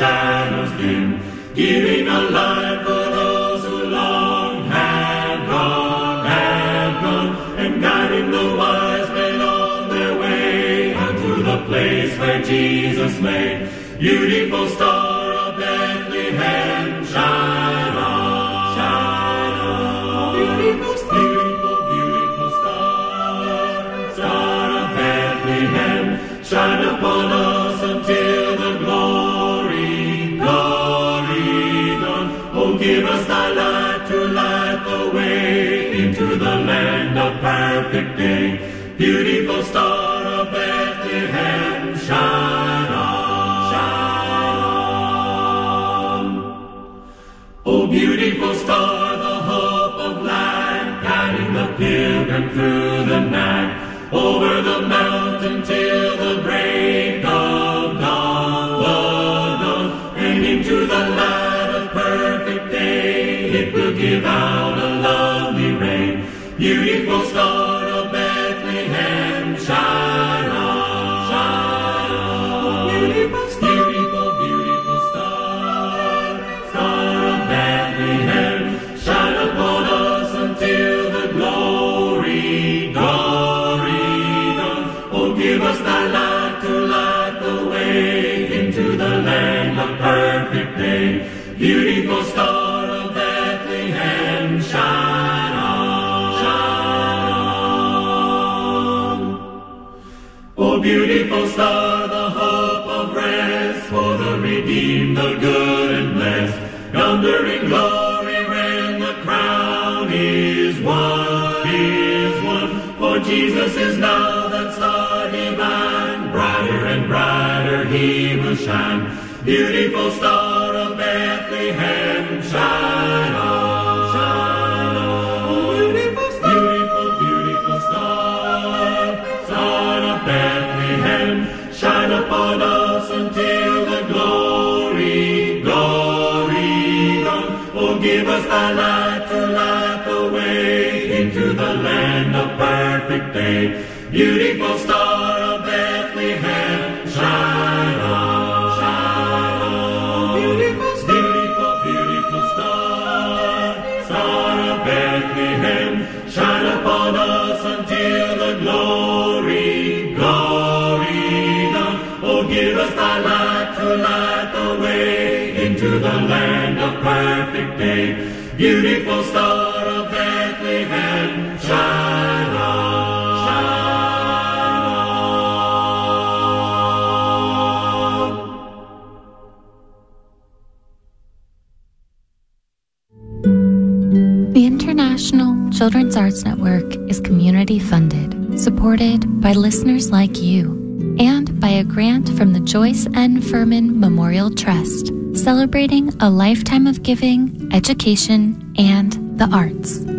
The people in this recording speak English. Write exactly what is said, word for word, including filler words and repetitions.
shadows dim, giving a light for those who long have gone, have gone, and guiding the wise men on their way unto the place where Jesus lay. Beautiful star of Bethlehem, shine on, shine on. Beautiful star, beautiful, beautiful star, star of Bethlehem, shine upon us until the glory, glory dawn. Oh, give us thy light to light the way into the land of perfect day. Beautiful star of Bethlehem, shine on, shine on. Oh, beautiful star, the hope of light, guiding the pilgrim through the night, over the mountain till the break of dawn, the dawn, and into the light of perfect day. It will give out a lovely rain. Beautiful star of Bethlehem, shine on, shine on. Beautiful star, beautiful, beautiful star, star of Bethlehem, shine upon us until the glory, glory dawn. Oh, give us thy light to light the way into the land of perfect day. Beautiful star of Bethlehem, shine on, shine on. Oh, beautiful star, the hope of rest for the redeemed, the good and blessed, yonder in glory when the crown is won, is won. For Jesus is now that star divine, brighter and brighter he will shine. Beautiful star of Bethlehem, shine on, shine on. Beautiful star, beautiful, beautiful star, star of Bethlehem, shine upon us until the glory, glory dawn. Oh, give us thy light to light the way into the land of perfect day. Beautiful star of Bethlehem, shine on, shine on. Beautiful star, beautiful, beautiful star, star of Bethlehem, shine upon us until the glory, glory dawn. Oh, give us thy light to light the way into the land of perfect day. Beautiful star of Bethlehem, shine on, shine on. The International Children's Arts Network is community funded, supported by listeners like you, and by a grant from the Joyce N. Furman Memorial Trust, celebrating a lifetime of giving, education, and the arts.